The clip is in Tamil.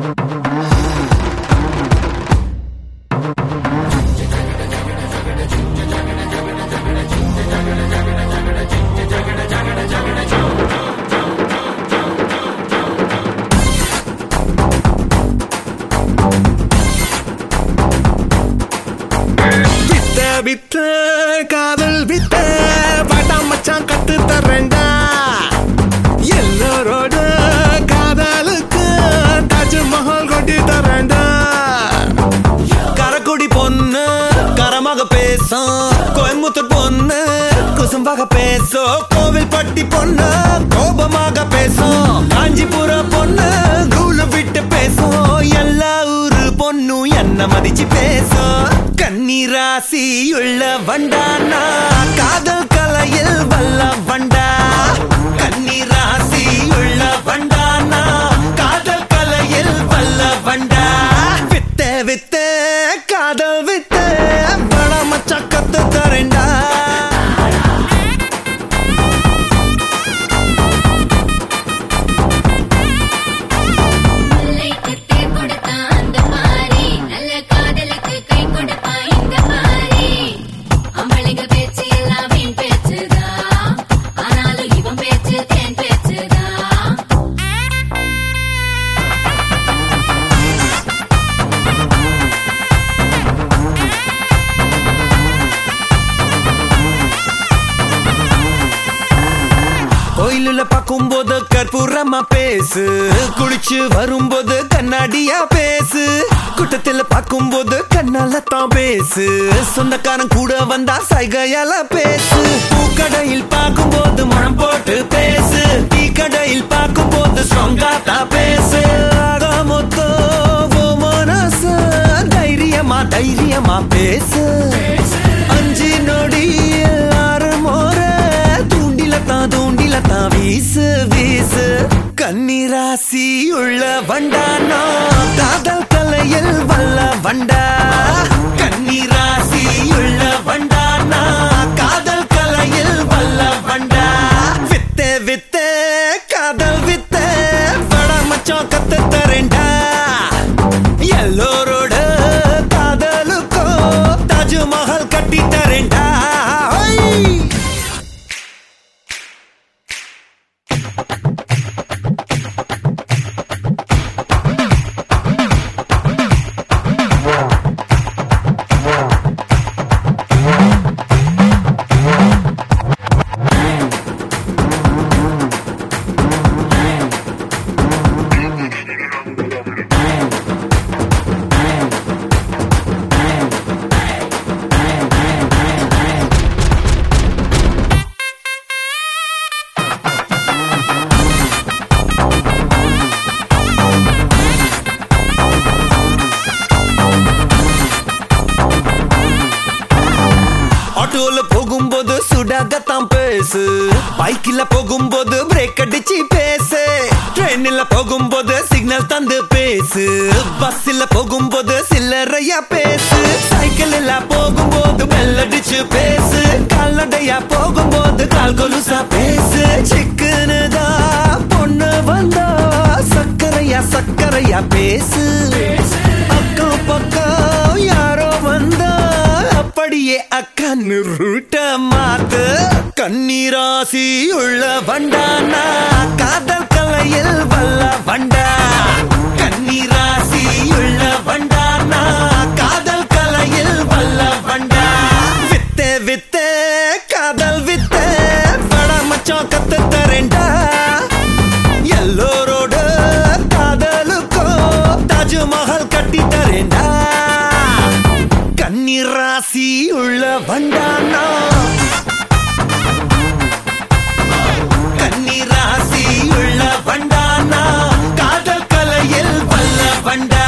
வித்த காதல் வித்த வாடா மச்சான் கத்து தரேன்டா எல்லாரோட காதலுக்கு தாஜ்மஹால் கொட்டி தரேன்டா கரக்குடி பொண்ணு கரமாக பேசும் கோயம்புத்தூர் பொண்ணு குசும்பாக பேசும் கோவில் பட்டி பொண்ணு கோபமாக பேசும் காஞ்சிபுர பொண்ணு கூலு விட்டு பேசும் எல்லா ஊரு பொண்ணு என்ன மதிச்சு பேசும் கண்ணீராசி உள்ள வண்டானா காதல் கலையில் வல்ல வண்டா கண்ணீராசி உள்ள வண்டானா காதல் கலையில் வல்ல வண்டா வித்த வித்த காதல் வித்த பட மச்சா கத்து தரேன்டா கோயிலுல பார்க்கும்போது கற்பூரமா பேசு குளிச்சு வரும்போது கண்ணாடியா பேசு கூட்டத்துல பார்க்கும்போது கண்ணால தான் பேசு சொந்தக்காரன் கூட வந்தா சைகையால பேசு பூக்கடையில் பார்க்கும்போது மனம் போட்டு பேசு டீ கடையில் பார்க்கும்போது ஸ்ட்ராங்கா தான் பேசு மொத்தோ மனசு தைரியமா தைரியமா பேசு அஞ்சு நொடி எல்லாரும் தூண்டிலத்தான் வீசு வீசு கண்ணீராசி உள்ள வண்டானா காதல் கலையில் வல்ல வண்டா கண்ணீராசி உள்ள வண்டானா காதல் கலையில் வல்ல வண்டா வித்த வித்த காதல் வித்த வட மச்சான் கத்து தரேன்டா எல்லோரோட காதலுக்கோ தாஜ்மஹால் கட்டி தரேன்டா ஆட்டோல போகும்போது சுடாகத்தான் பேசு பைக்கில போகும்போது பிரேக் அடிச்சு பேசு ட்ரெயின்ல போகும்போது சிக்னல் தந்து பேசு பஸ்ல போகும்போது சில்லறையா பேசு சைக்கிள்ல போகும்போது பெல் அடிச்சு பேசு கால்நடையா போகும்போது கால் கொலுசா பேசு சிக்கனுதா பொண்ணு வந்தா சக்கரையா பேசு அக்கம் பக்கம் யாரோ வந்தா அப்படியே அக்கன்னு ரூட்ட மாத்து கண்ணீராசி உள்ள வண்டானா காதல் கலையில் வல்ல வண்டா கண்ணீராசி உள்ள வண்டானா காதல் கலையில் வல்ல வண்டா வித்த வித்த காதல் வித்த வட மச்சான் கத்து தரேன்டா எல்லோரோட காதலுக்கோ தாஜ்மஹால் கட்டி தரேன்டா கண்ணீராசி உள்ள வண்டானா கண்ணீராசி உள்ள வண்டானா காதல் கலையில் வல்ல வண்டா